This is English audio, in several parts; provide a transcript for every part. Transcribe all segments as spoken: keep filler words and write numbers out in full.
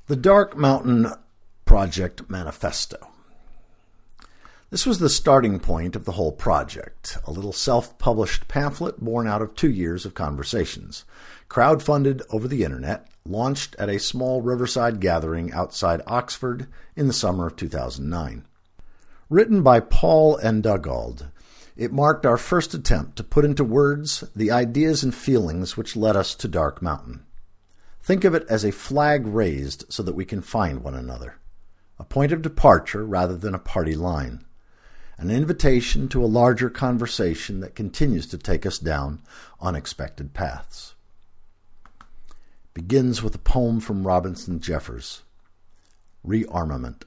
The Dark Mountain Project Manifesto. This was the starting point of the whole project, a little self-published pamphlet born out of two years of conversations, crowdfunded over the internet, launched at a small riverside gathering outside Oxford in the summer of two thousand nine. Written by Paul and Dugald, it marked our first attempt to put into words the ideas and feelings which led us to Dark Mountain. Think of it as a flag raised so that we can find one another, a point of departure rather than a party line, an invitation to a larger conversation that continues to take us down unexpected paths. Begins with a poem from Robinson Jeffers, Rearmament.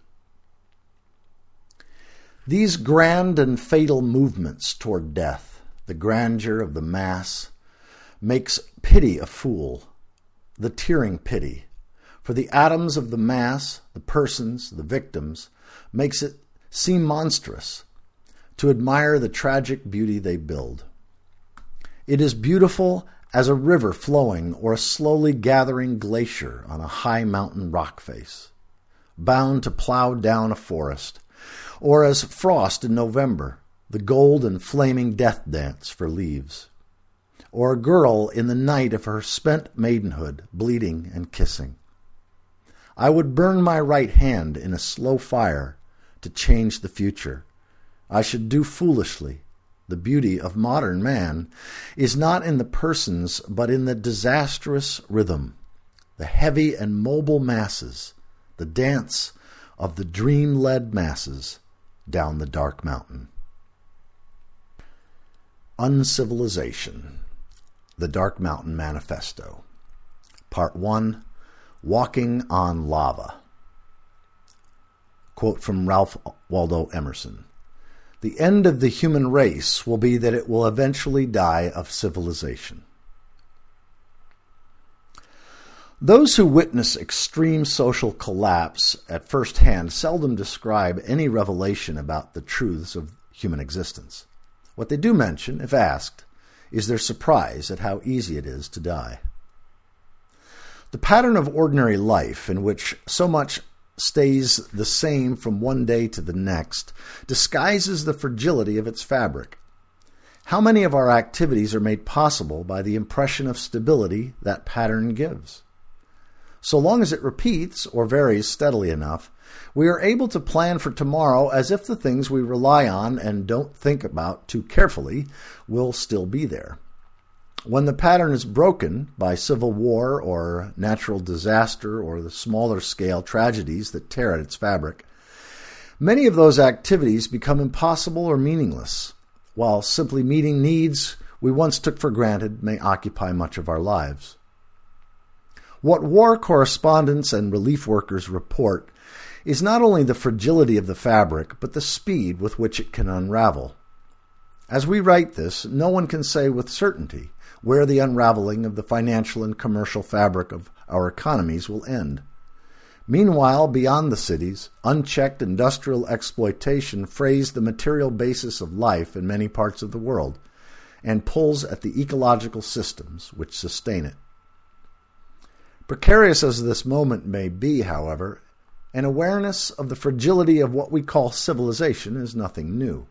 These grand and fatal movements toward death, the grandeur of the mass, makes pity a fool, the tearing pity, for the atoms of the mass, the persons, the victims, makes it seem monstrous to admire the tragic beauty they build. It is beautiful as a river flowing or a slowly gathering glacier on a high mountain rock face, bound to plow down a forest, or as frost in November, the gold and flaming death dance for leaves, or a girl in the night of her spent maidenhood, bleeding and kissing. I would burn my right hand in a slow fire to change the future. I should do foolishly. The beauty of modern man is not in the persons, but in the disastrous rhythm, the heavy and mobile masses, the dance of the dream-led masses down the dark mountain. Uncivilization. The Dark Mountain Manifesto. Part one, Walking on Lava. Quote from Ralph Waldo Emerson. The end of the human race will be that it will eventually die of civilization. Those who witness extreme social collapse at first hand seldom describe any revelation about the truths of human existence. What they do mention, if asked, is their surprise at how easy it is to die. The pattern of ordinary life, in which so much stays the same from one day to the next, disguises the fragility of its fabric. How many of our activities are made possible by the impression of stability that pattern gives? So long as it repeats or varies steadily enough, we are able to plan for tomorrow as if the things we rely on and don't think about too carefully will still be there. When the pattern is broken by civil war or natural disaster or the smaller scale tragedies that tear at its fabric, many of those activities become impossible or meaningless, while simply meeting needs we once took for granted may occupy much of our lives. What war correspondents and relief workers report is not only the fragility of the fabric, but the speed with which it can unravel. As we write this, no one can say with certainty where the unraveling of the financial and commercial fabric of our economies will end. Meanwhile, beyond the cities, unchecked industrial exploitation frays the material basis of life in many parts of the world and pulls at the ecological systems which sustain it. Precarious as this moment may be, however, an awareness of the fragility of what we call civilization is nothing new.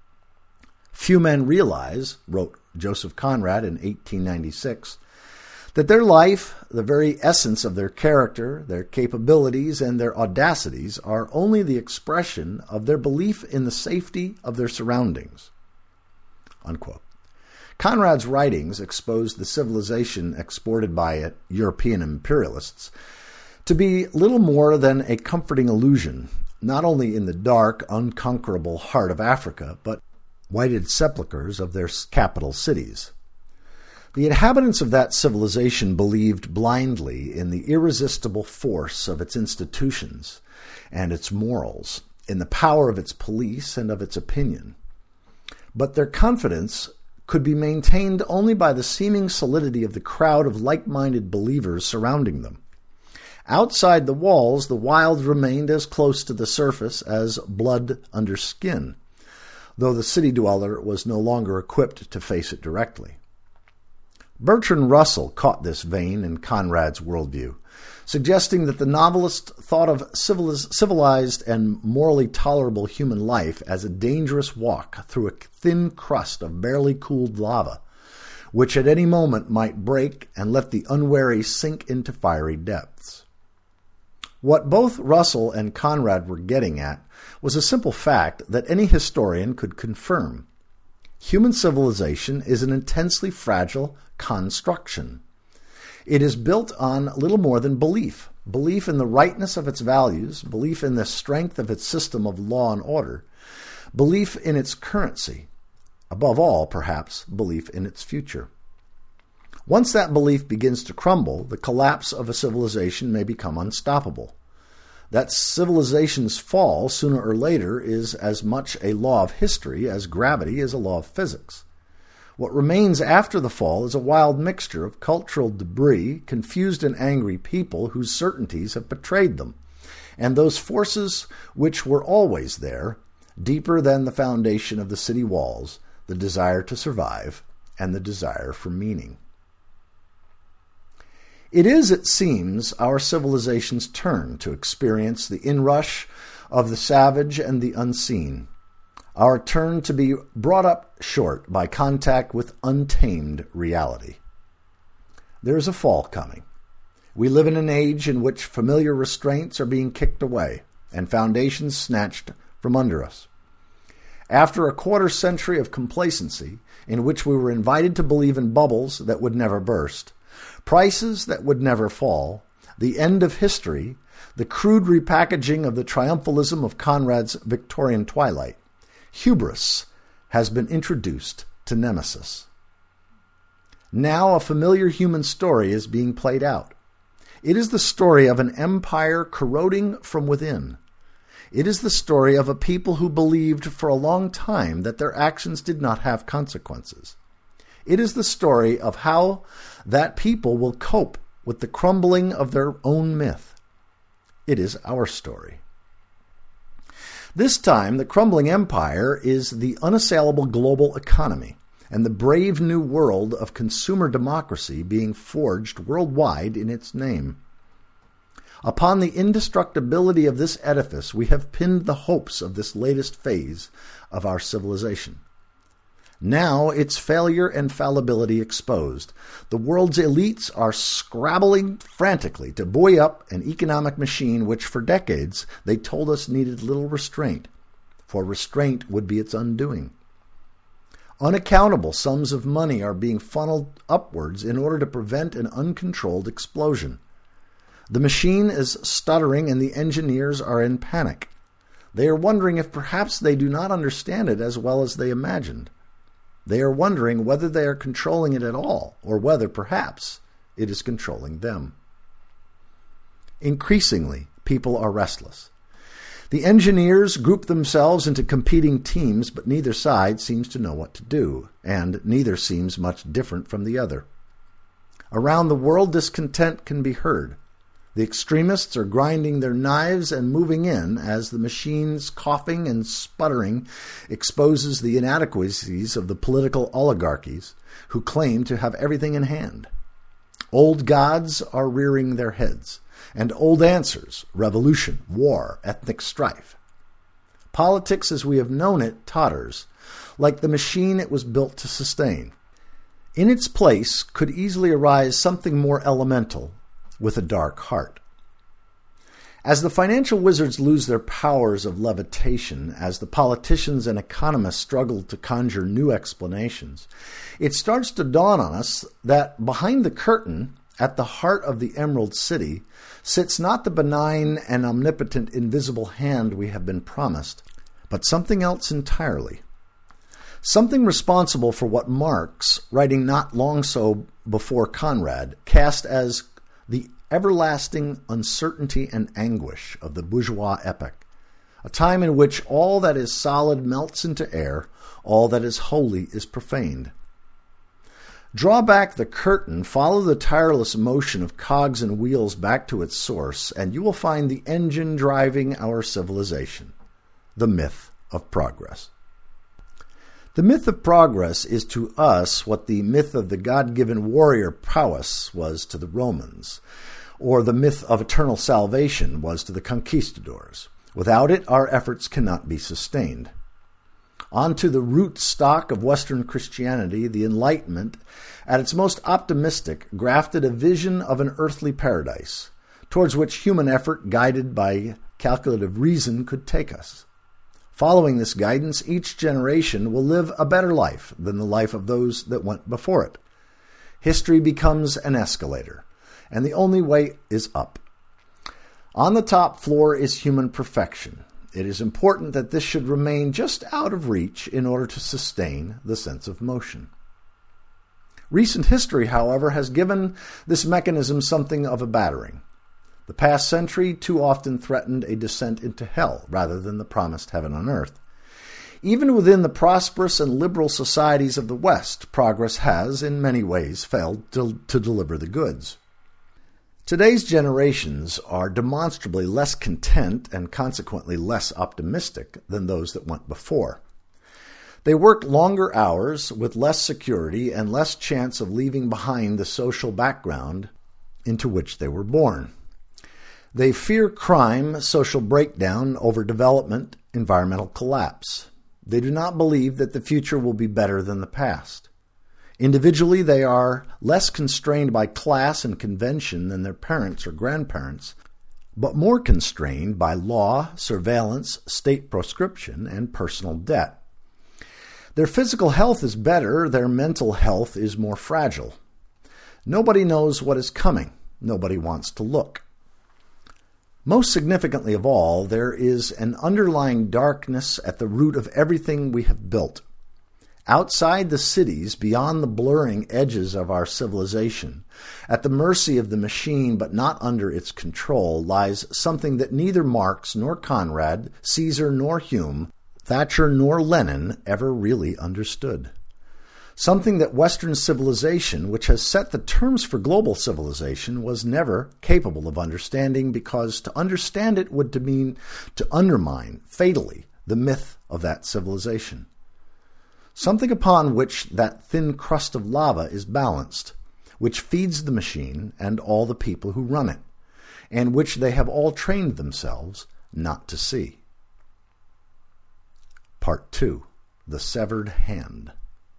Few men realize, wrote Joseph Conrad in eighteen ninety-six, that their life, the very essence of their character, their capabilities, and their audacities are only the expression of their belief in the safety of their surroundings. Unquote. Conrad's writings exposed the civilization exported by European imperialists to be little more than a comforting illusion, not only in the dark, unconquerable heart of Africa, but whited sepulchres of their capital cities. The inhabitants of that civilization believed blindly in the irresistible force of its institutions and its morals, in the power of its police and of its opinion. But their confidence could be maintained only by the seeming solidity of the crowd of like-minded believers surrounding them. Outside the walls, the wild remained as close to the surface as blood under skin, though the city dweller was no longer equipped to face it directly. Bertrand Russell caught this vein in Conrad's worldview, suggesting that the novelist thought of civilized and morally tolerable human life as a dangerous walk through a thin crust of barely cooled lava, which at any moment might break and let the unwary sink into fiery depths. What both Russell and Conrad were getting at was a simple fact that any historian could confirm. Human civilization is an intensely fragile construction. It is built on little more than belief, belief in the rightness of its values, belief in the strength of its system of law and order, belief in its currency, above all, perhaps, belief in its future. Once that belief begins to crumble, the collapse of a civilization may become unstoppable. That civilization's fall, sooner or later, is as much a law of history as gravity is a law of physics. What remains after the fall is a wild mixture of cultural debris, confused and angry people whose certainties have betrayed them, and those forces which were always there, deeper than the foundation of the city walls, the desire to survive and the desire for meaning. It is, it seems, our civilization's turn to experience the inrush of the savage and the unseen, our turn to be brought up short by contact with untamed reality. There is a fall coming. We live in an age in which familiar restraints are being kicked away and foundations snatched from under us. After a quarter century of complacency in which we were invited to believe in bubbles that would never burst, prices that would never fall, the end of history, the crude repackaging of the triumphalism of Conrad's Victorian twilight, hubris has been introduced to Nemesis. Now a familiar human story is being played out. It is the story of an empire corroding from within. It is the story of a people who believed for a long time that their actions did not have consequences. It is the story of how that people will cope with the crumbling of their own myth. It is our story. This time, the crumbling empire is the unassailable global economy and the brave new world of consumer democracy being forged worldwide in its name. Upon the indestructibility of this edifice, we have pinned the hopes of this latest phase of our civilization. Now its failure and fallibility exposed, the world's elites are scrabbling frantically to buoy up an economic machine which for decades they told us needed little restraint, for restraint would be its undoing. Unaccountable sums of money are being funneled upwards in order to prevent an uncontrolled explosion. The machine is stuttering and the engineers are in panic. They are wondering if perhaps they do not understand it as well as they imagined. They are wondering whether they are controlling it at all, or whether, perhaps, it is controlling them. Increasingly, people are restless. The engineers group themselves into competing teams, but neither side seems to know what to do, and neither seems much different from the other. Around the world, discontent can be heard. The extremists are grinding their knives and moving in as the machine's coughing and sputtering exposes the inadequacies of the political oligarchies who claim to have everything in hand. Old gods are rearing their heads, and old answers, revolution, war, ethnic strife. Politics as we have known it totters, like the machine it was built to sustain. In its place could easily arise something more elemental, with a dark heart. As the financial wizards lose their powers of levitation, as the politicians and economists struggle to conjure new explanations, it starts to dawn on us that behind the curtain, at the heart of the Emerald City, sits not the benign and omnipotent invisible hand we have been promised, but something else entirely. Something responsible for what Marx, writing not long so before Conrad, cast as the everlasting uncertainty and anguish of the bourgeois epoch, a time in which all that is solid melts into air, all that is holy is profaned. Draw back the curtain, follow the tireless motion of cogs and wheels back to its source, and you will find the engine driving our civilization, the myth of progress. The myth of progress is to us what the myth of the God-given warrior prowess was to the Romans, or the myth of eternal salvation was to the conquistadors. Without it, our efforts cannot be sustained. Onto the root stock of Western Christianity, the Enlightenment, at its most optimistic, grafted a vision of an earthly paradise, towards which human effort, guided by calculative reason, could take us. Following this guidance, each generation will live a better life than the life of those that went before it. History becomes an escalator, and the only way is up. On the top floor is human perfection. It is important that this should remain just out of reach in order to sustain the sense of motion. Recent history, however, has given this mechanism something of a battering. The past century too often threatened a descent into hell rather than the promised heaven on earth. Even within the prosperous and liberal societies of the West, progress has, in many ways, failed to, to deliver the goods. Today's generations are demonstrably less content and consequently less optimistic than those that went before. They work longer hours with less security and less chance of leaving behind the social background into which they were born. They fear crime, social breakdown, overdevelopment, environmental collapse. They do not believe that the future will be better than the past. Individually, they are less constrained by class and convention than their parents or grandparents, but more constrained by law, surveillance, state proscription, and personal debt. Their physical health is better, their mental health is more fragile. Nobody knows what is coming. Nobody wants to look. Most significantly of all, there is an underlying darkness at the root of everything we have built. Outside the cities, beyond the blurring edges of our civilization, at the mercy of the machine but not under its control, lies something that neither Marx nor Conrad, Caesar nor Hume, Thatcher nor Lenin ever really understood. Something that Western civilization, which has set the terms for global civilization, was never capable of understanding, because to understand it would mean to undermine, fatally, the myth of that civilization. Something upon which that thin crust of lava is balanced, which feeds the machine and all the people who run it, and which they have all trained themselves not to see. Part two. The Severed Hand.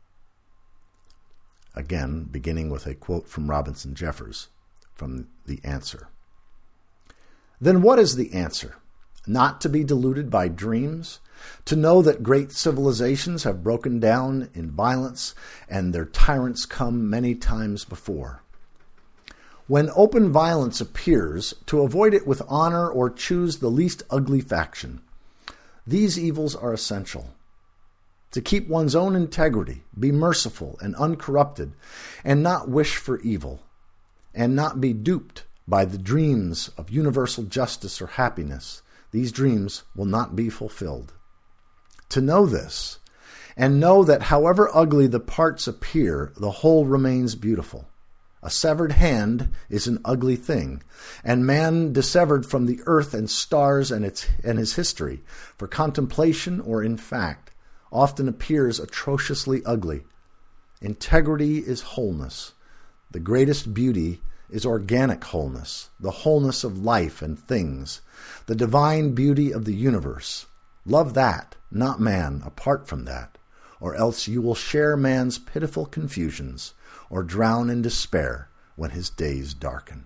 Again, beginning with a quote from Robinson Jeffers from The Answer. Then what is the answer? Not to be deluded by dreams? To know that great civilizations have broken down in violence and their tyrants come many times before? When open violence appears, to avoid it with honor or choose the least ugly faction. These evils are essential. To keep one's own integrity, be merciful and uncorrupted, and not wish for evil, and not be duped by the dreams of universal justice or happiness. These dreams will not be fulfilled. To know this, and know that however ugly the parts appear, the whole remains beautiful. A severed hand is an ugly thing, and man dissevered from the earth and stars and its and his history, for contemplation or in fact, often appears atrociously ugly. Integrity is wholeness. The greatest beauty is organic wholeness, the wholeness of life and things, the divine beauty of the universe. Love that, not man, apart from that, or else you will share man's pitiful confusions, or drown in despair when his days darken.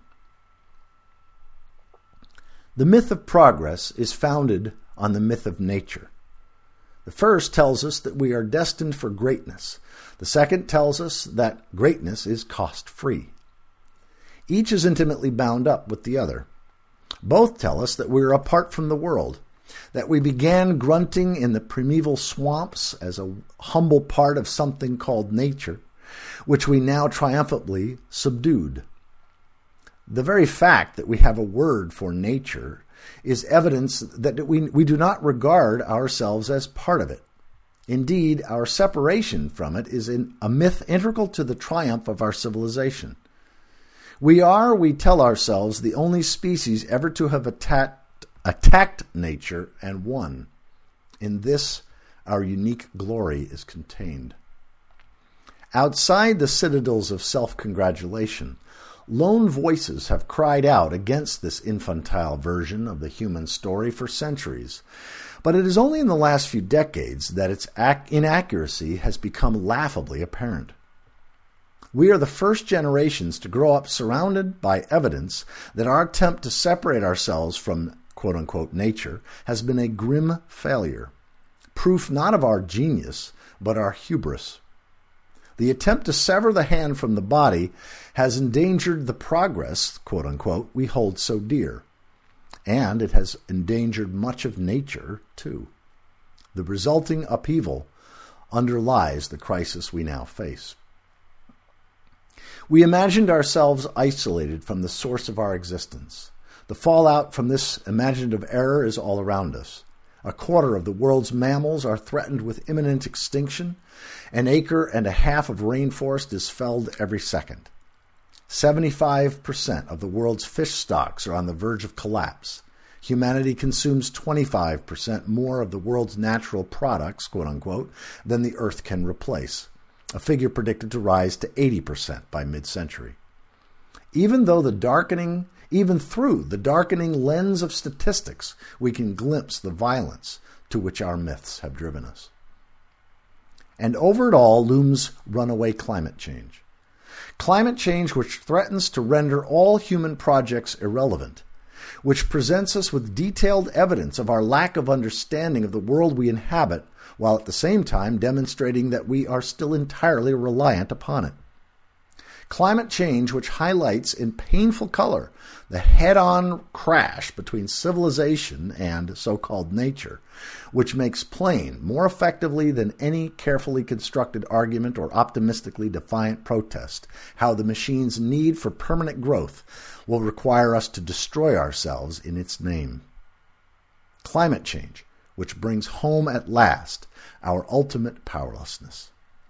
The myth of progress is founded on the myth of nature. The first tells us that we are destined for greatness. The second tells us that greatness is cost-free. Each is intimately bound up with the other. Both tell us that we are apart from the world, that we began grunting in the primeval swamps as a humble part of something called nature, which we now triumphantly subdued. The very fact that we have a word for nature is evidence that we, we do not regard ourselves as part of it. Indeed, our separation from it is in a myth integral to the triumph of our civilization. We are, we tell ourselves, the only species ever to have attacked, attacked nature and won. In this, our unique glory is contained. Outside the citadels of self-congratulation, lone voices have cried out against this infantile version of the human story for centuries, but it is only in the last few decades that its inaccuracy has become laughably apparent. We are the first generations to grow up surrounded by evidence that our attempt to separate ourselves from quote-unquote nature has been a grim failure, proof not of our genius, but our hubris. The attempt to sever the hand from the body has endangered the progress, quote-unquote, we hold so dear. And it has endangered much of nature, too. The resulting upheaval underlies the crisis we now face. We imagined ourselves isolated from the source of our existence. The fallout from this imaginative error is all around us. A quarter of the world's mammals are threatened with imminent extinction. An acre and a half of rainforest is felled every second. seventy-five percent of the world's fish stocks are on the verge of collapse. Humanity consumes twenty-five percent more of the world's natural products, quote-unquote, than the Earth can replace, a figure predicted to rise to eighty percent by mid-century. Even though the darkening, even through the darkening lens of statistics, we can glimpse the violence to which our myths have driven us. And over it all looms runaway climate change. Climate change which threatens to render all human projects irrelevant, which presents us with detailed evidence of our lack of understanding of the world we inhabit, while at the same time demonstrating that we are still entirely reliant upon it. Climate change which highlights in painful color the head-on crash between civilization and so-called nature, which makes plain, more effectively than any carefully constructed argument or optimistically defiant protest, how the machine's need for permanent growth will require us to destroy ourselves in its name. Climate change, which brings home at last our ultimate powerlessness.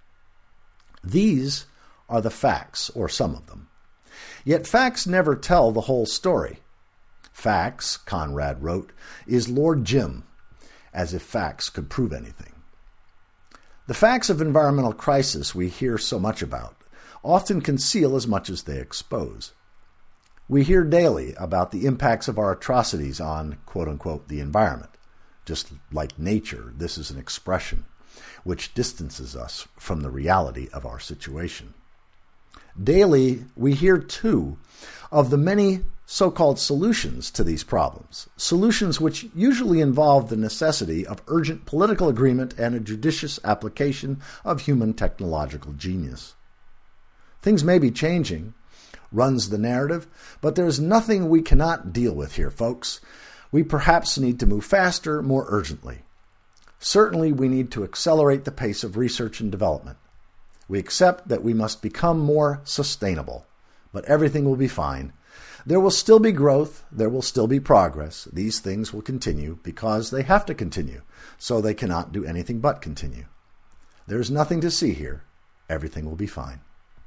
These are the facts, or some of them. Yet facts never tell the whole story. Facts, Conrad wrote, is Lord Jim, as if facts could prove anything. The facts of environmental crisis we hear so much about often conceal as much as they expose. We hear daily about the impacts of our atrocities on, quote-unquote, the environment. Just like nature, this is an expression which distances us from the reality of our situation. Daily, we hear, too, of the many so-called solutions to these problems, solutions which usually involve the necessity of urgent political agreement and a judicious application of human technological genius. Things may be changing, runs the narrative, but there is nothing we cannot deal with here, folks. We perhaps need to move faster, more urgently. Certainly, we need to accelerate the pace of research and development. We accept that we must become more sustainable, but everything will be fine. There will still be growth. There will still be progress. These things will continue because they have to continue, so they cannot do anything but continue. There is nothing to see here. Everything will be fine.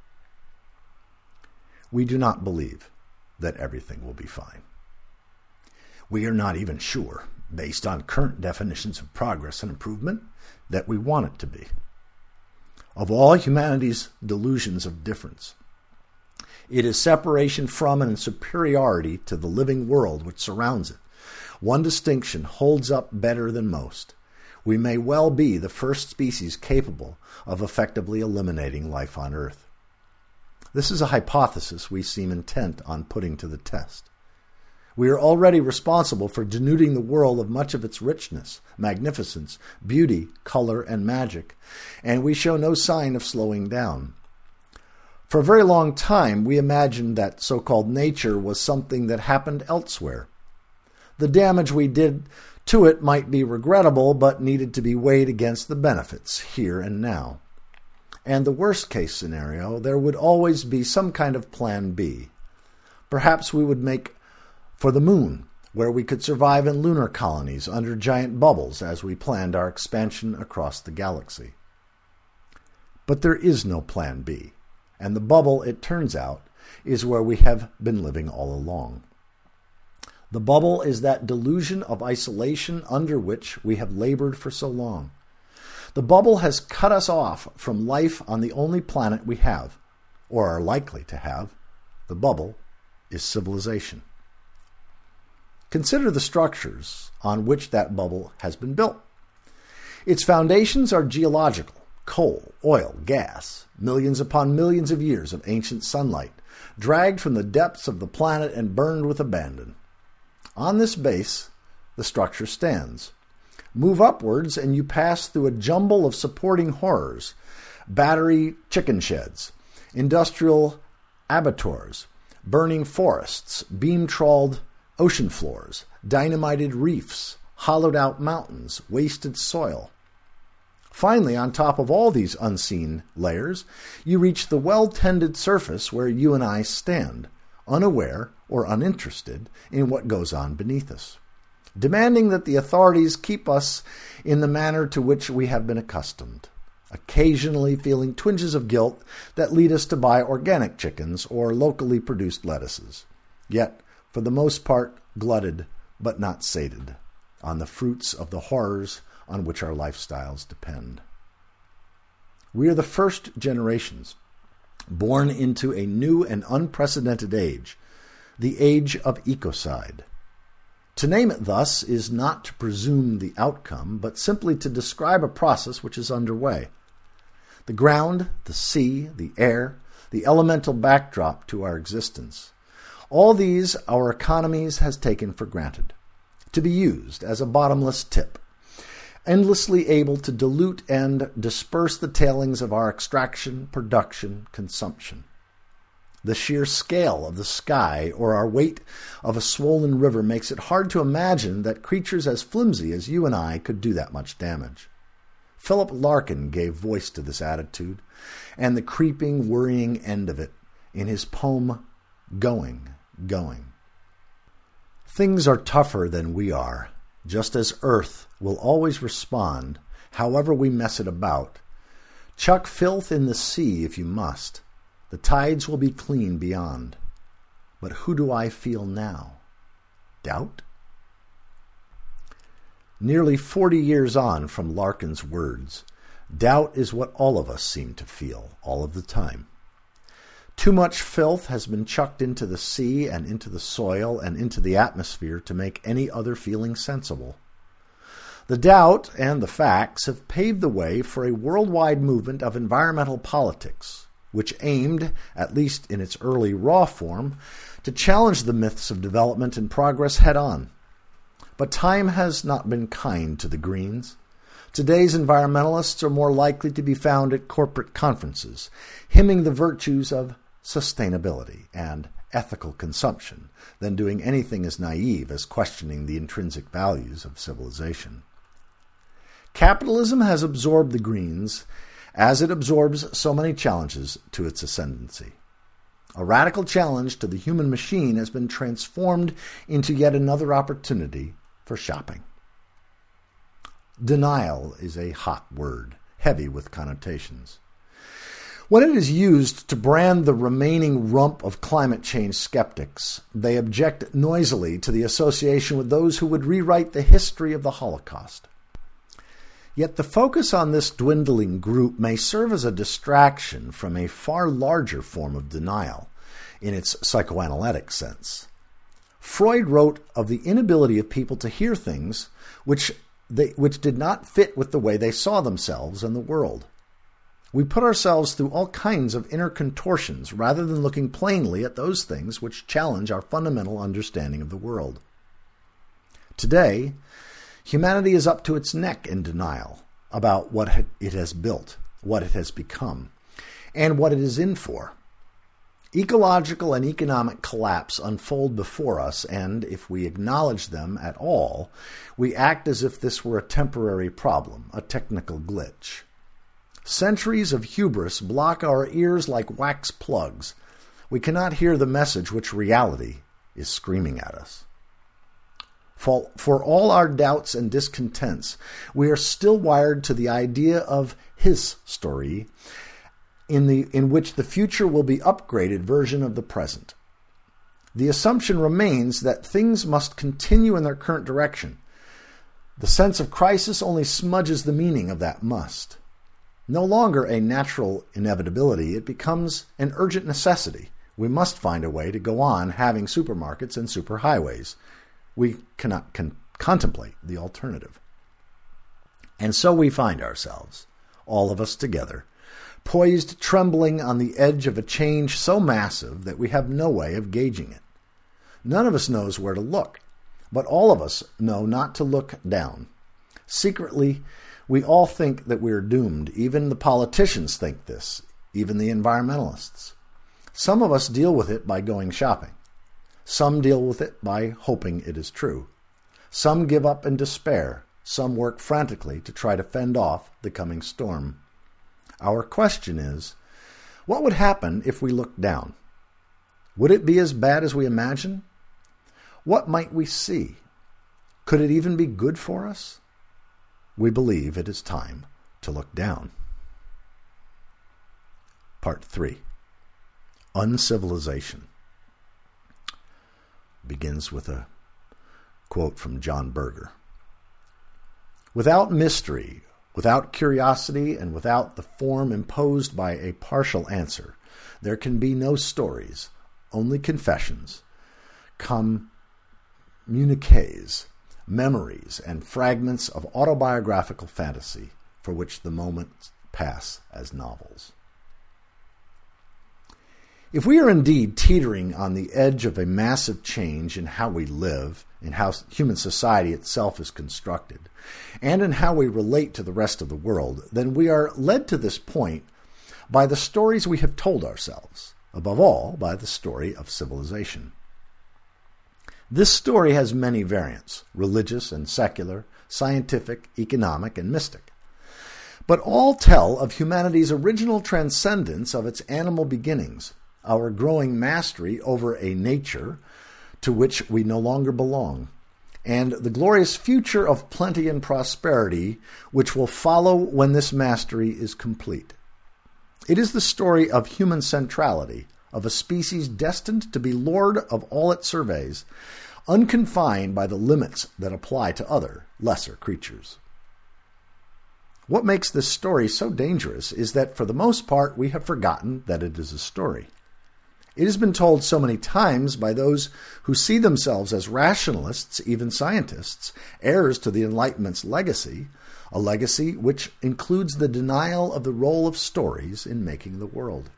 We do not believe that everything will be fine. We are not even sure, based on current definitions of progress and improvement, that we want it to be. Of all humanity's delusions of difference, it is separation from and superiority to the living world which surrounds it. One distinction holds up better than most. We may well be the first species capable of effectively eliminating life on Earth. This is a hypothesis we seem intent on putting to the test. We are already responsible for denuding the world of much of its richness, magnificence, beauty, color, and magic, and we show no sign of slowing down. For a very long time, we imagined that so-called nature was something that happened elsewhere. The damage we did to it might be regrettable, but needed to be weighed against the benefits here and now. And the worst-case scenario, there would always be some kind of plan B. Perhaps we would make for the moon, where we could survive in lunar colonies under giant bubbles as we planned our expansion across the galaxy. But there is no plan B, and the bubble, it turns out, is where we have been living all along. The bubble is that delusion of isolation under which we have labored for so long. The bubble has cut us off from life on the only planet we have, or are likely to have. The bubble is civilization. Consider the structures on which that bubble has been built. Its foundations are geological: coal, oil, gas, millions upon millions of years of ancient sunlight, dragged from the depths of the planet and burned with abandon. On this base, the structure stands. Move upwards and you pass through a jumble of supporting horrors: battery chicken sheds, industrial abattoirs, burning forests, beam-trawled ocean floors, dynamited reefs, hollowed-out mountains, wasted soil. Finally, on top of all these unseen layers, you reach the well-tended surface where you and I stand, unaware or uninterested in what goes on beneath us, demanding that the authorities keep us in the manner to which we have been accustomed, occasionally feeling twinges of guilt that lead us to buy organic chickens or locally produced lettuces, yet, for the most part, glutted but not sated on the fruits of the horrors on which our lifestyles depend. We are the first generations born into a new and unprecedented age, the age of ecocide. To name it thus is not to presume the outcome, but simply to describe a process which is underway. The ground, the sea, the air, the elemental backdrop to our existence, all these our economies has taken for granted, to be used as a bottomless tip, endlessly able to dilute and disperse the tailings of our extraction, production, consumption. The sheer scale of the sky or our weight of a swollen river makes it hard to imagine that creatures as flimsy as you and I could do that much damage. Philip Larkin gave voice to this attitude and the creeping, worrying end of it in his poem, Going, Going. Things are tougher than we are, just as Earth will always respond, however we mess it about. Chuck filth in the sea if you must. The tides will be clean beyond. But who do I feel now? Doubt? Nearly forty years on from Larkin's words, doubt is what all of us seem to feel all of the time. Too much filth has been chucked into the sea and into the soil and into the atmosphere to make any other feeling sensible. The doubt and the facts have paved the way for a worldwide movement of environmental politics, which aimed, at least in its early raw form, to challenge the myths of development and progress head-on. But time has not been kind to the Greens. Today's environmentalists are more likely to be found at corporate conferences, hymning the virtues of sustainability and ethical consumption than doing anything as naive as questioning the intrinsic values of civilization. Capitalism has absorbed the Greens as it absorbs so many challenges to its ascendancy. A radical challenge to the human machine has been transformed into yet another opportunity for shopping. Denial is a hot word, heavy with connotations. When it is used to brand the remaining rump of climate change skeptics, they object noisily to the association with those who would rewrite the history of the Holocaust. Yet the focus on this dwindling group may serve as a distraction from a far larger form of denial, in its psychoanalytic sense. Freud wrote of the inability of people to hear things which they, which did not fit with the way they saw themselves and the world. We put ourselves through all kinds of inner contortions rather than looking plainly at those things which challenge our fundamental understanding of the world. Today, humanity is up to its neck in denial about what it has built, what it has become, and what it is in for. Ecological and economic collapse unfold before us, and if we acknowledge them at all, we act as if this were a temporary problem, a technical glitch. Centuries of hubris block our ears like wax plugs. We cannot hear the message which reality is screaming at us. For, for all our doubts and discontents, we are still wired to the idea of his story, in the in which the future will be upgraded version of the present. The assumption remains that things must continue in their current direction. The sense of crisis only smudges the meaning of that must. No longer a natural inevitability, it becomes an urgent necessity. We must find a way to go on having supermarkets and superhighways. We cannot con- contemplate the alternative. And so we find ourselves, all of us together, poised trembling on the edge of a change so massive that we have no way of gauging it. None of us knows where to look, but all of us know not to look down. Secretly, we all think that we are doomed. Even the politicians think this, even the environmentalists. Some of us deal with it by going shopping. Some deal with it by hoping it is true. Some give up in despair. Some work frantically to try to fend off the coming storm. Our question is, what would happen if we looked down? Would it be as bad as we imagine? What might we see? Could it even be good for us? We believe it is time to look down. Part three. Uncivilization. Begins with a quote from John Berger. Without mystery, without curiosity, and without the form imposed by a partial answer, there can be no stories, only confessions, communiques, memories, and fragments of autobiographical fantasy for which the moments pass as novels. If we are indeed teetering on the edge of a massive change in how we live, in how human society itself is constructed, and in how we relate to the rest of the world, then we are led to this point by the stories we have told ourselves, above all by the story of civilization. This story has many variants, religious and secular, scientific, economic, and mystic. But all tell of humanity's original transcendence of its animal beginnings, our growing mastery over a nature to which we no longer belong, and the glorious future of plenty and prosperity which will follow when this mastery is complete. It is the story of human centrality, of a species destined to be lord of all it surveys, unconfined by the limits that apply to other, lesser creatures. What makes this story so dangerous is that, for the most part, we have forgotten that it is a story. It has been told so many times by those who see themselves as rationalists, even scientists, heirs to the Enlightenment's legacy, a legacy which includes the denial of the role of stories in making the world.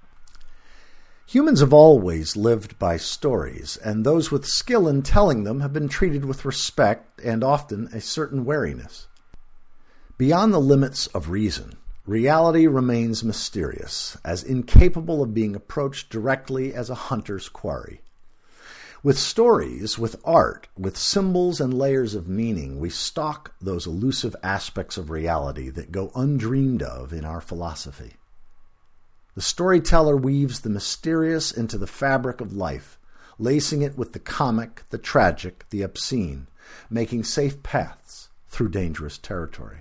Humans have always lived by stories, and those with skill in telling them have been treated with respect and often a certain wariness. Beyond the limits of reason, reality remains mysterious, as incapable of being approached directly as a hunter's quarry. With stories, with art, with symbols and layers of meaning, we stalk those elusive aspects of reality that go undreamed of in our philosophy. The storyteller weaves the mysterious into the fabric of life, lacing it with the comic, the tragic, the obscene, making safe paths through dangerous territory.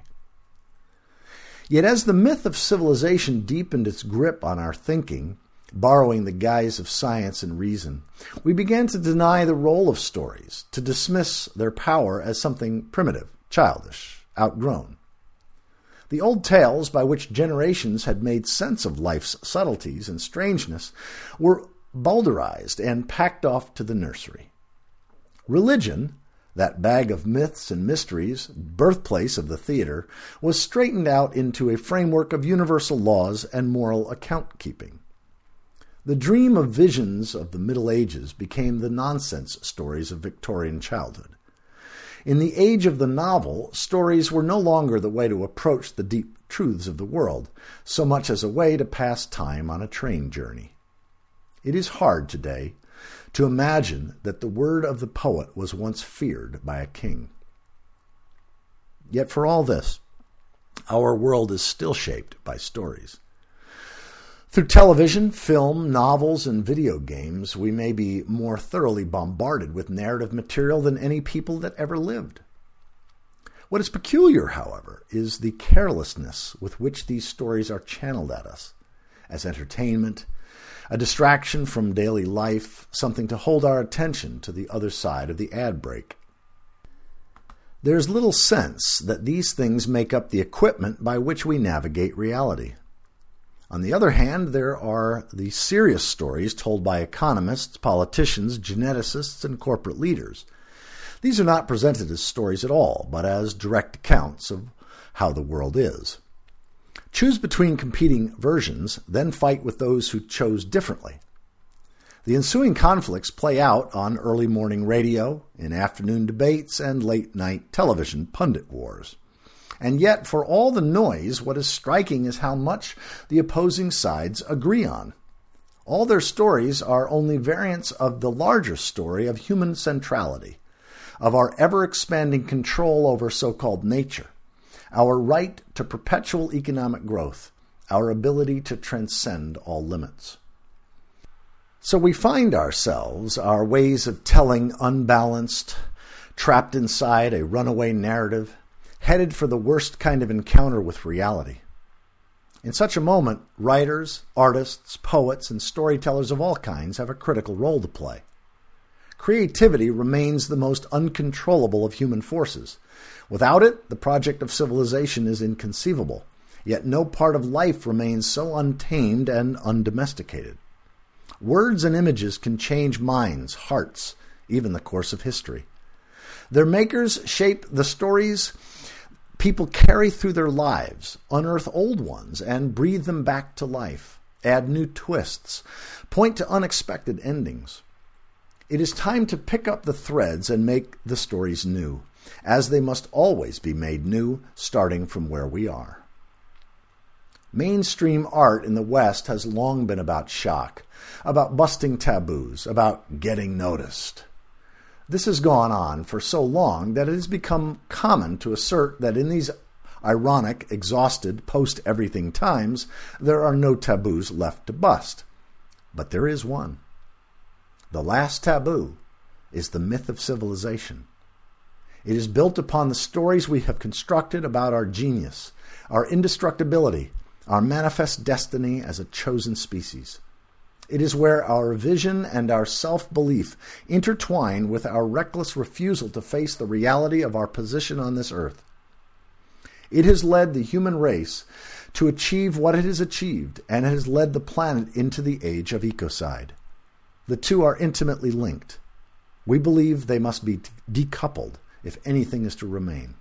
Yet as the myth of civilization deepened its grip on our thinking, borrowing the guise of science and reason, we began to deny the role of stories, to dismiss their power as something primitive, childish, outgrown. The old tales by which generations had made sense of life's subtleties and strangeness were bowdlerized and packed off to the nursery. Religion, that bag of myths and mysteries, birthplace of the theater, was straightened out into a framework of universal laws and moral account-keeping. The dream of visions of the Middle Ages became the nonsense stories of Victorian childhood. In the age of the novel, stories were no longer the way to approach the deep truths of the world, so much as a way to pass time on a train journey. It is hard today to imagine that the word of the poet was once feared by a king. Yet for all this, our world is still shaped by stories. Through television, film, novels, and video games, we may be more thoroughly bombarded with narrative material than any people that ever lived. What is peculiar, however, is the carelessness with which these stories are channeled at us as entertainment, a distraction from daily life, something to hold our attention to the other side of the ad break. there's little sense that these things make up the equipment by which we navigate reality. On the other hand, there are the serious stories told by economists, politicians, geneticists, and corporate leaders. These are not presented as stories at all, but as direct accounts of how the world is. Choose between competing versions, then fight with those who chose differently. The ensuing conflicts play out on early morning radio, in afternoon debates, and late-night television pundit wars. And yet, for all the noise, what is striking is how much the opposing sides agree on. All their stories are only variants of the larger story of human centrality, of our ever-expanding control over so-called nature, our right to perpetual economic growth, our ability to transcend all limits. So we find ourselves, our ways of telling unbalanced, trapped inside a runaway narrative, headed for the worst kind of encounter with reality. In such a moment, writers, artists, poets, and storytellers of all kinds have a critical role to play. Creativity remains the most uncontrollable of human forces. Without it, the project of civilization is inconceivable, yet no part of life remains so untamed and undomesticated. Words and images can change minds, hearts, even the course of history. Their makers shape the stories people carry through their lives, unearth old ones, and breathe them back to life, add new twists, point to unexpected endings. It is time to pick up the threads and make the stories new, as they must always be made new, starting from where we are. Mainstream art in the West has long been about shock, about busting taboos, about getting noticed. This has gone on for so long that it has become common to assert that in these ironic, exhausted, post-everything times, there are no taboos left to bust. But there is one. The last taboo is the myth of civilization. It is built upon the stories we have constructed about our genius, our indestructibility, our manifest destiny as a chosen species. It is where our vision and our self-belief intertwine with our reckless refusal to face the reality of our position on this earth. It has led the human race to achieve what it has achieved, and it has led the planet into the age of ecocide. The two are intimately linked. We believe they must be decoupled if anything is to remain.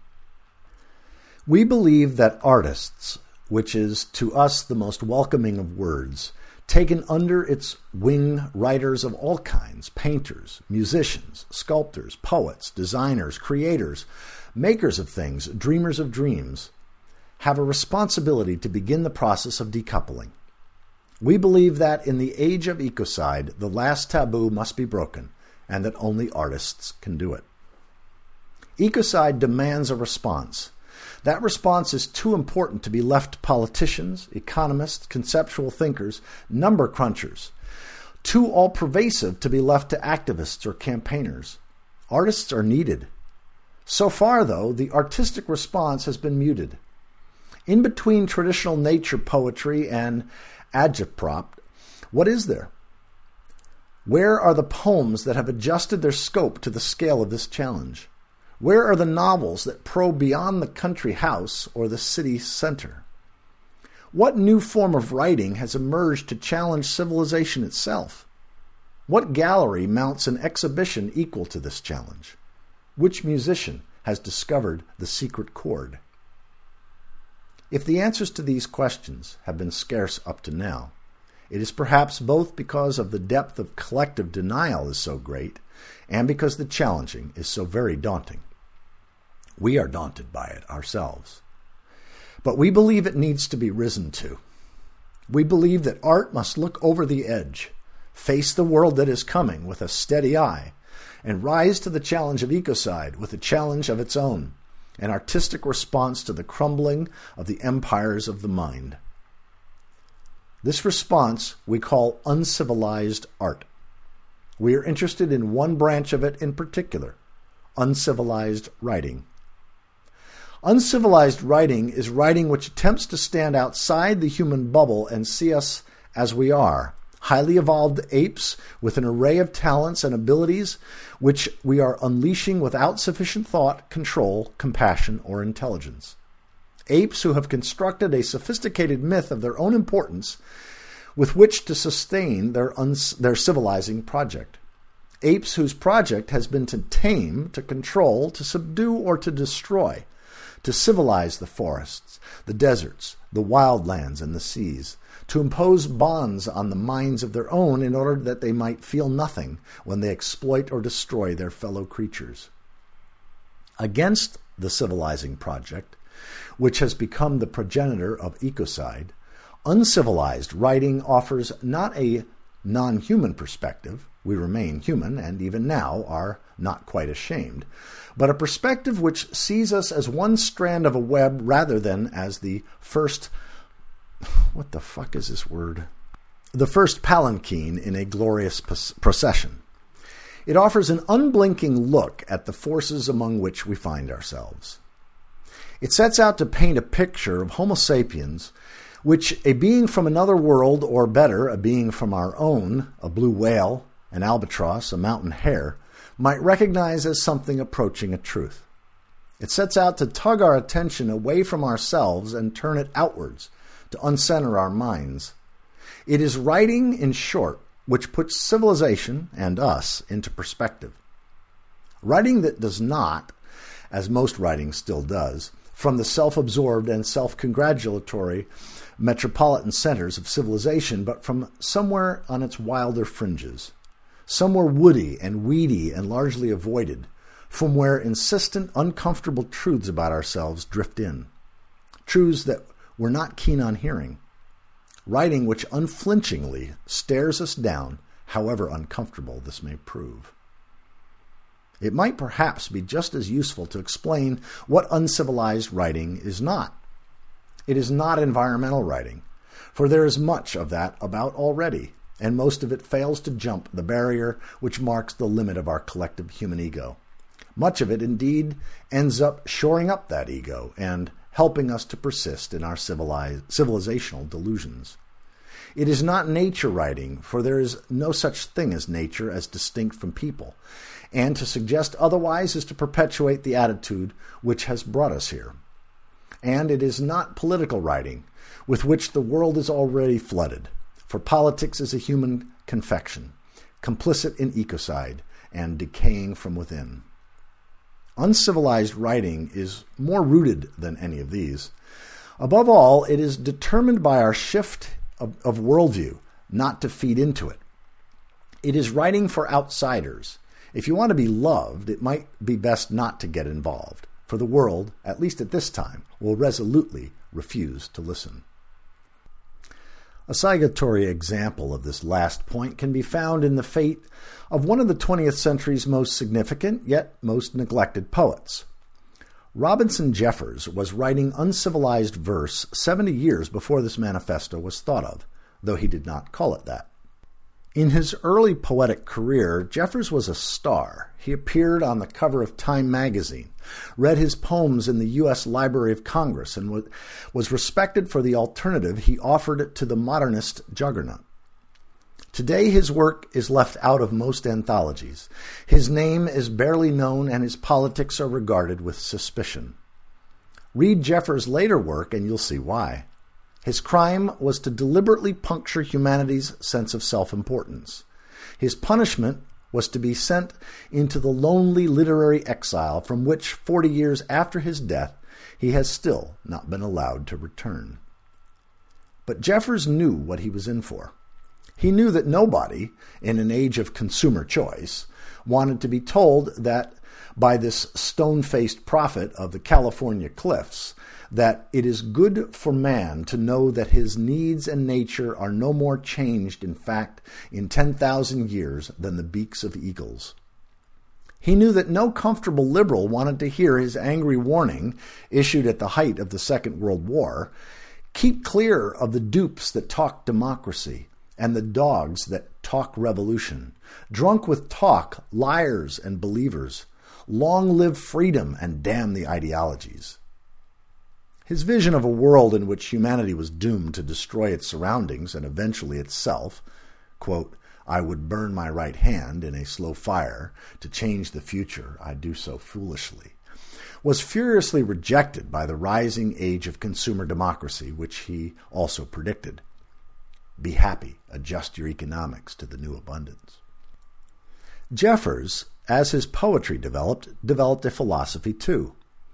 We believe that artists, which is to us the most welcoming of words, taken under its wing writers of all kinds, painters, musicians, sculptors, poets, designers, creators, makers of things, dreamers of dreams, have a responsibility to begin the process of decoupling. We believe that in the age of ecocide, the last taboo must be broken, and that only artists can do it. Ecocide demands a response. That response is too important to be left to politicians, economists, conceptual thinkers, number crunchers, too all-pervasive to be left to activists or campaigners. Artists are needed. So far, though, the artistic response has been muted. In between traditional nature poetry and agitprop, what is there? Where are the poems that have adjusted their scope to the scale of this challenge? Where are the novels that probe beyond the country house or the city center? What new form of writing has emerged to challenge civilization itself? What gallery mounts an exhibition equal to this challenge? Which musician has discovered the secret chord? If the answers to these questions have been scarce up to now, it is perhaps both because of the depth of collective denial is so great and because the challenging is so very daunting. We are daunted by it ourselves. But we believe it needs to be risen to. We believe that art must look over the edge, face the world that is coming with a steady eye, and rise to the challenge of ecocide with a challenge of its own, an artistic response to the crumbling of the empires of the mind. This response we call uncivilized art. We are interested in one branch of it in particular, uncivilized writing. Uncivilized writing is writing which attempts to stand outside the human bubble and see us as we are, highly evolved apes with an array of talents and abilities which we are unleashing without sufficient thought, control, compassion, or intelligence. Apes who have constructed a sophisticated myth of their own importance with which to sustain their, uns- their civilizing project. Apes whose project has been to tame, to control, to subdue, or to destroy, to civilize the forests, the deserts, the wildlands, and the seas, to impose bonds on the minds of their own in order that they might feel nothing when they exploit or destroy their fellow creatures. Against the civilizing project, which has become the progenitor of ecocide, uncivilized writing offers not a non-human perspective, we remain human and even now are not quite ashamed, but a perspective which sees us as one strand of a web rather than as the first, what the fuck is this word? The first palanquin in a glorious procession. It offers an unblinking look at the forces among which we find ourselves. It sets out to paint a picture of Homo sapiens, which a being from another world, or better, a being from our own, a blue whale, an albatross, a mountain hare, might recognize as something approaching a truth. It sets out to tug our attention away from ourselves and turn it outwards, to uncenter our minds. It is writing, in short, which puts civilization and us into perspective. Writing that does not, as most writing still does, from the self-absorbed and self-congratulatory metropolitan centers of civilization, but from somewhere on its wilder fringes, somewhere woody and weedy and largely avoided, from where insistent, uncomfortable truths about ourselves drift in, truths that we're not keen on hearing, writing which unflinchingly stares us down, however uncomfortable this may prove. It might perhaps be just as useful to explain what uncivilized writing is not. It is not environmental writing, for there is much of that about already, and most of it fails to jump the barrier which marks the limit of our collective human ego. Much of it, indeed, ends up shoring up that ego and helping us to persist in our civilized, civilizational delusions. It is not nature writing, for there is no such thing as nature as distinct from people, and to suggest otherwise is to perpetuate the attitude which has brought us here. And it is not political writing, with which the world is already flooded, for politics is a human confection, complicit in ecocide and decaying from within. Uncivilized writing is more rooted than any of these. Above all, it is determined by our shift of, of worldview, not to feed into it. It is writing for outsiders. If you want to be loved, it might be best not to get involved, for the world, at least at this time, will resolutely refuse to listen. A citatory example of this last point can be found in the fate of one of the twentieth century's most significant, yet most neglected poets. Robinson Jeffers was writing uncivilized verse seventy years before this manifesto was thought of, though he did not call it that. In his early poetic career, Jeffers was a star. He appeared on the cover of Time magazine, read his poems in the U S Library of Congress, and was respected for the alternative he offered to the modernist juggernaut. Today, his work is left out of most anthologies. His name is barely known, and his politics are regarded with suspicion. Read Jeffers' later work, and you'll see why. His crime was to deliberately puncture humanity's sense of self-importance. His punishment was to be sent into the lonely literary exile from which, forty years after his death, he has still not been allowed to return. But Jeffers knew what he was in for. He knew that nobody, in an age of consumer choice, wanted to be told that by this stone-faced prophet of the California cliffs, that it is good for man to know that his needs and nature are no more changed, in fact, in ten thousand years than the beaks of eagles. He knew that no comfortable liberal wanted to hear his angry warning, issued at the height of the Second World War, keep clear of the dupes that talk democracy and the dogs that talk revolution, drunk with talk, liars and believers, long live freedom and damn the ideologies. His vision of a world in which humanity was doomed to destroy its surroundings and eventually itself, quote, "I would burn my right hand in a slow fire to change the future, I do so foolishly," was furiously rejected by the rising age of consumer democracy, which he also predicted. Be happy, adjust your economics to the new abundance. Jeffers, as his poetry developed, developed a philosophy too.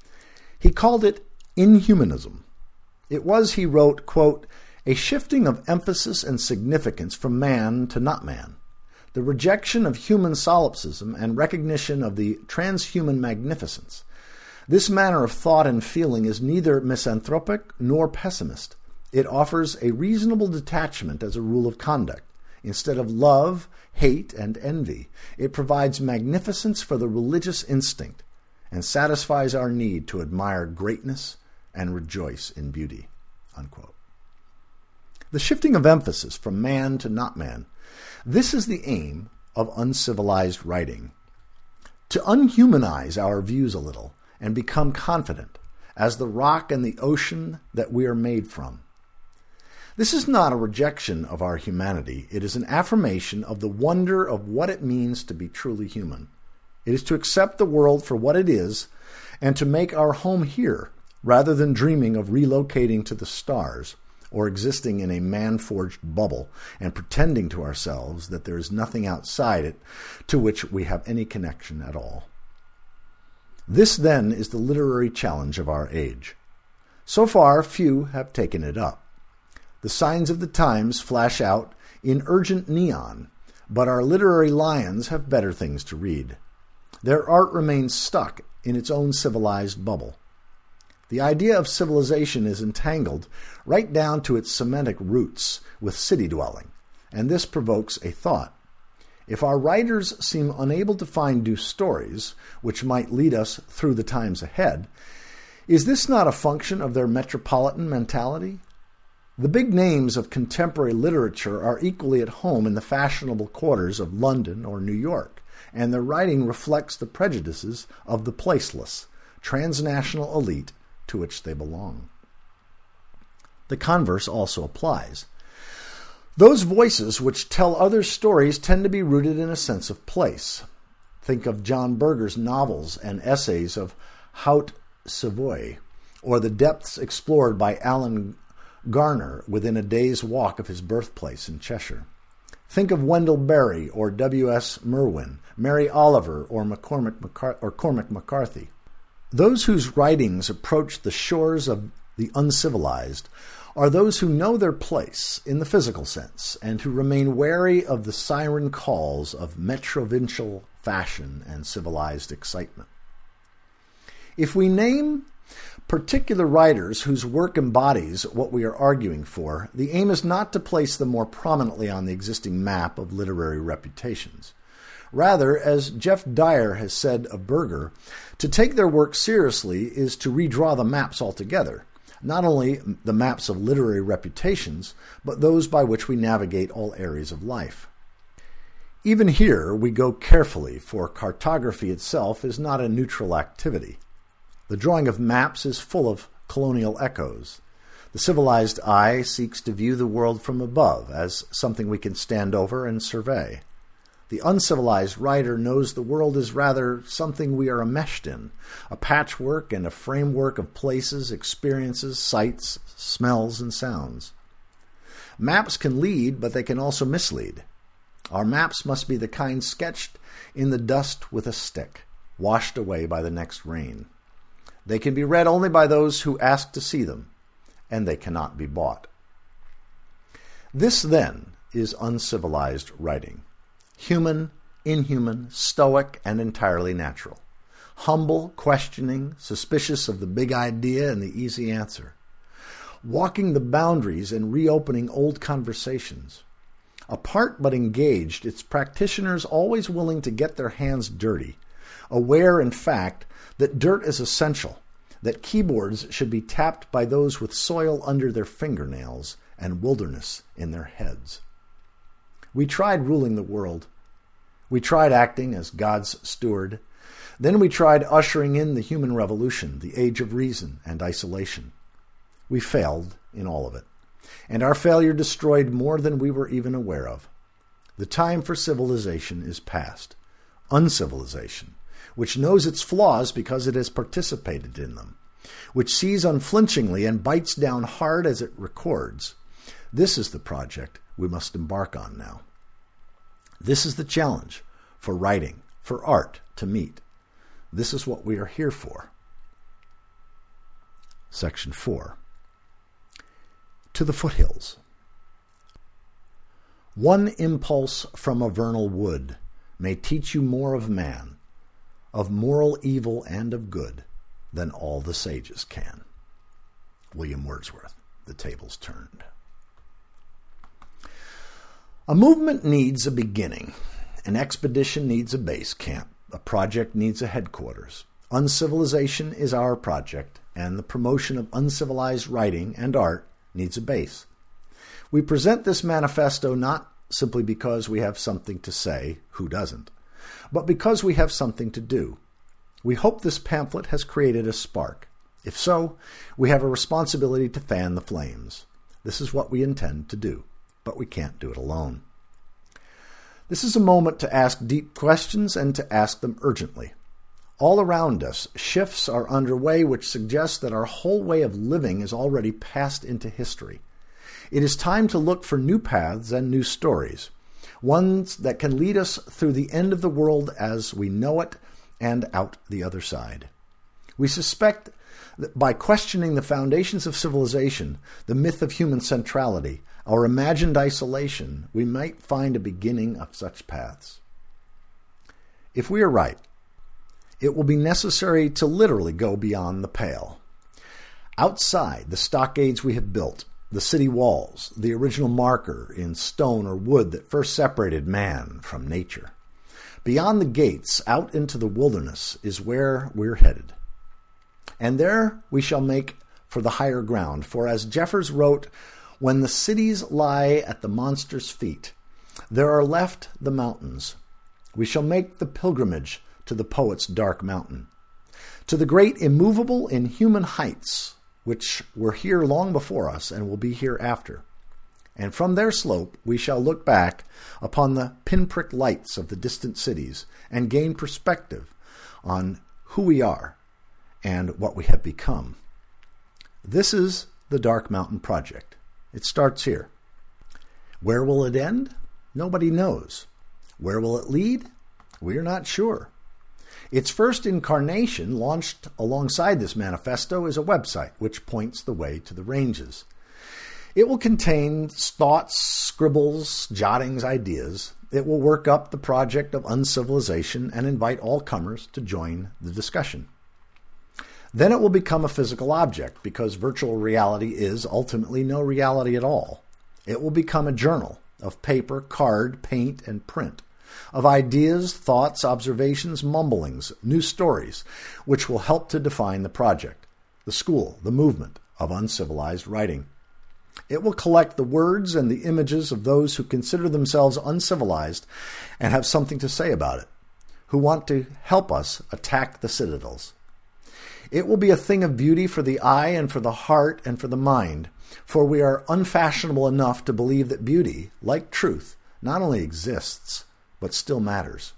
He called it inhumanism. It was, he wrote, quote, "a shifting of emphasis and significance from man to not man, the rejection of human solipsism and recognition of the transhuman magnificence. This manner of thought and feeling is neither misanthropic nor pessimist. It offers a reasonable detachment as a rule of conduct. Instead of love, hate, and envy, it provides magnificence for the religious instinct and satisfies our need to admire greatness and rejoice in beauty." Unquote. The shifting of emphasis from man to not man, this is the aim of uncivilized writing. To unhumanize our views a little and become confident as the rock and the ocean that we are made from. This is not a rejection of our humanity. It is an affirmation of the wonder of what it means to be truly human. It is to accept the world for what it is and to make our home here, rather than dreaming of relocating to the stars or existing in a man-forged bubble and pretending to ourselves that there is nothing outside it to which we have any connection at all. This, then, is the literary challenge of our age. So far, few have taken it up. The signs of the times flash out in urgent neon, but our literary lions have better things to read. Their art remains stuck in its own civilized bubble. The idea of civilization is entangled right down to its Semitic roots with city dwelling, and this provokes a thought. If our writers seem unable to find new stories which might lead us through the times ahead, is this not a function of their metropolitan mentality? The big names of contemporary literature are equally at home in the fashionable quarters of London or New York, and their writing reflects the prejudices of the placeless, transnational elite to which they belong. The converse also applies. Those voices which tell other stories tend to be rooted in a sense of place. Think of John Berger's novels and essays of Haute Savoie, or the depths explored by Alan Garner within a day's walk of his birthplace in Cheshire. Think of Wendell Berry or W S Merwin, Mary Oliver or McCormick McCar- or Cormac McCarthy. Those whose writings approach the shores of the uncivilized are those who know their place in the physical sense and who remain wary of the siren calls of metrovincial fashion and civilized excitement. If we name particular writers whose work embodies what we are arguing for, the aim is not to place them more prominently on the existing map of literary reputations. Rather, as Jeff Dyer has said of Berger, to take their work seriously is to redraw the maps altogether, not only the maps of literary reputations, but those by which we navigate all areas of life. Even here, we go carefully, for cartography itself is not a neutral activity. The drawing of maps is full of colonial echoes. The civilized eye seeks to view the world from above as something we can stand over and survey. The uncivilized writer knows the world is rather something we are enmeshed in, a patchwork and a framework of places, experiences, sights, smells, and sounds. Maps can lead, but they can also mislead. Our maps must be the kind sketched in the dust with a stick, washed away by the next rain. They can be read only by those who ask to see them, and they cannot be bought. This, then, is uncivilized writing. Human, inhuman, stoic, and entirely natural. Humble, questioning, suspicious of the big idea and the easy answer. Walking the boundaries and reopening old conversations. Apart but engaged, its practitioners always willing to get their hands dirty, aware, in fact, that dirt is essential, that keyboards should be tapped by those with soil under their fingernails and wilderness in their heads. We tried ruling the world. We tried acting as God's steward. Then we tried ushering in the human revolution, the age of reason and isolation. We failed in all of it, and our failure destroyed more than we were even aware of. The time for civilization is past. Uncivilization, which knows its flaws because it has participated in them, which sees unflinchingly and bites down hard as it records. This is the project we must embark on now. This is the challenge for writing, for art to meet. This is what we are here for. Section four. To the foothills. One impulse from a vernal wood may teach you more of man, of moral evil and of good, than all the sages can. William Wordsworth, The Tables Turned. A movement needs a beginning. An expedition needs a base camp. A project needs a headquarters. Uncivilization is our project, and the promotion of uncivilized writing and art needs a base. We present this manifesto not simply because we have something to say, who doesn't, but because we have something to do. We hope this pamphlet has created a spark. If so, we have a responsibility to fan the flames. This is what we intend to do, but we can't do it alone. This is a moment to ask deep questions and to ask them urgently. All around us, shifts are underway which suggest that our whole way of living is already passed into history. It is time to look for new paths and new stories, ones that can lead us through the end of the world as we know it and out the other side. We suspect that by questioning the foundations of civilization, the myth of human centrality, our imagined isolation, we might find a beginning of such paths. If we are right, it will be necessary to literally go beyond the pale. Outside the stockades we have built, the city walls, the original marker in stone or wood that first separated man from nature. Beyond the gates, out into the wilderness, is where we're headed. And there we shall make for the higher ground, for as Jeffers wrote, when the cities lie at the monster's feet, there are left the mountains. We shall make the pilgrimage to the poet's dark mountain, to the great immovable in human heights, which were here long before us and will be here after. And from their slope we shall look back upon the pinprick lights of the distant cities and gain perspective on who we are and what we have become. This is the Dark Mountain Project. It starts here. Where will it end? Nobody knows. Where will it lead? We are not sure. Its first incarnation, launched alongside this manifesto, is a website which points the way to the ranges. It will contain thoughts, scribbles, jottings, ideas. It will work up the project of uncivilization and invite all comers to join the discussion. Then it will become a physical object, because virtual reality is ultimately no reality at all. It will become a journal of paper, card, paint, and print, of ideas, thoughts, observations, mumblings, new stories, which will help to define the project, the school, the movement of uncivilized writing. It will collect the words and the images of those who consider themselves uncivilized and have something to say about it, who want to help us attack the citadels. It will be a thing of beauty for the eye and for the heart and for the mind, for we are unfashionable enough to believe that beauty, like truth, not only exists, but still matters.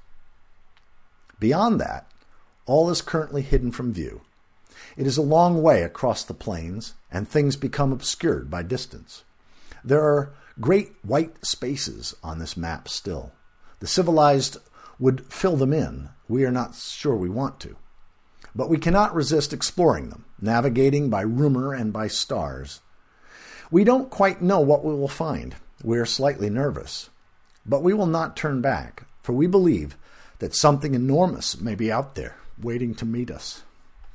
Beyond that, all is currently hidden from view. It is a long way across the plains, and things become obscured by distance. There are great white spaces on this map still. The civilized would fill them in. We are not sure we want to. But we cannot resist exploring them, navigating by rumor and by stars. We don't quite know what we will find. We are slightly nervous. But we will not turn back, for we believe that something enormous may be out there, waiting to meet us.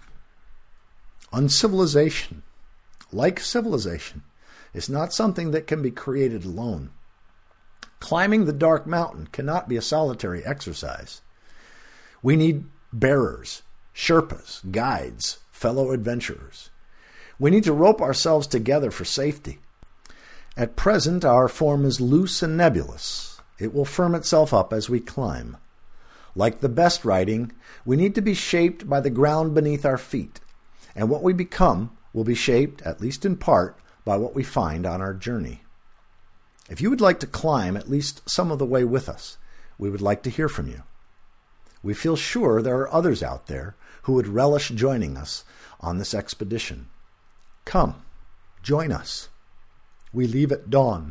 Uncivilization, like civilization, is not something that can be created alone. Climbing the dark mountain cannot be a solitary exercise. We need bearers, Sherpas, guides, fellow adventurers. We need to rope ourselves together for safety. At present, our form is loose and nebulous. It will firm itself up as we climb. Like the best writing, we need to be shaped by the ground beneath our feet, and what we become will be shaped, at least in part, by what we find on our journey. If you would like to climb at least some of the way with us, we would like to hear from you. We feel sure there are others out there who would relish joining us on this expedition. Come, join us. We leave at dawn.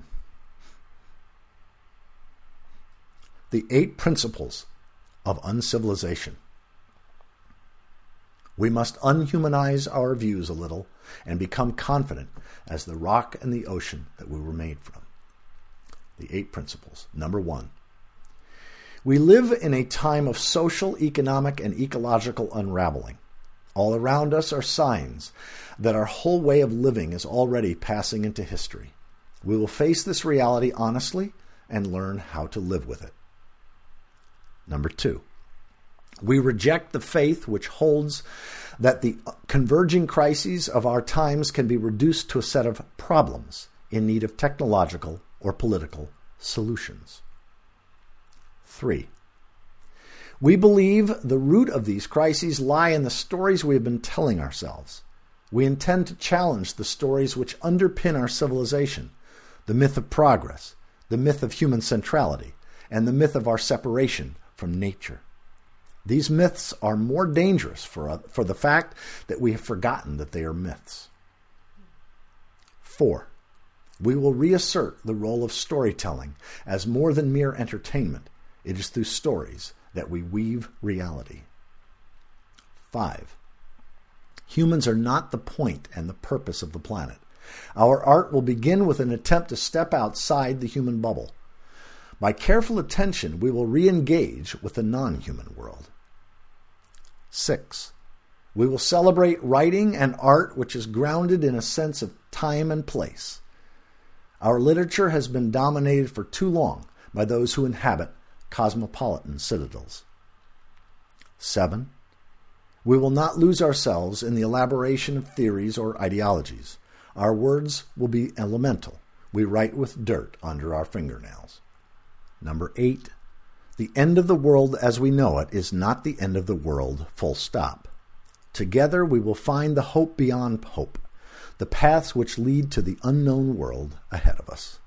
The Eight Principles of Uncivilization. We must unhumanize our views a little and become confident as the rock and the ocean that we were made from. The Eight Principles. Number one. We live in a time of social, economic, and ecological unraveling. All around us are signs that our whole way of living is already passing into history. We will face this reality honestly and learn how to live with it. Number two, we reject the faith which holds that the converging crises of our times can be reduced to a set of problems in need of technological or political solutions. Three, we believe the root of these crises lie in the stories we have been telling ourselves. We intend to challenge the stories which underpin our civilization, the myth of progress, the myth of human centrality, and the myth of our separation from nature. These myths are more dangerous for, uh, for the fact that we have forgotten that they are myths. Four, we will reassert the role of storytelling as more than mere entertainment. It is through stories that we weave reality. Five, humans are not the point and the purpose of the planet. Our art will begin with an attempt to step outside the human bubble. By careful attention, we will re-engage with the non-human world. Six, we will celebrate writing and art which is grounded in a sense of time and place. Our literature has been dominated for too long by those who inhabit cosmopolitan citadels. Seven, we will not lose ourselves in the elaboration of theories or ideologies. Our words will be elemental. We write with dirt under our fingernails. Number eight, the end of the world as we know it is not the end of the world, full stop. Together we will find the hope beyond hope, the paths which lead to the unknown world ahead of us.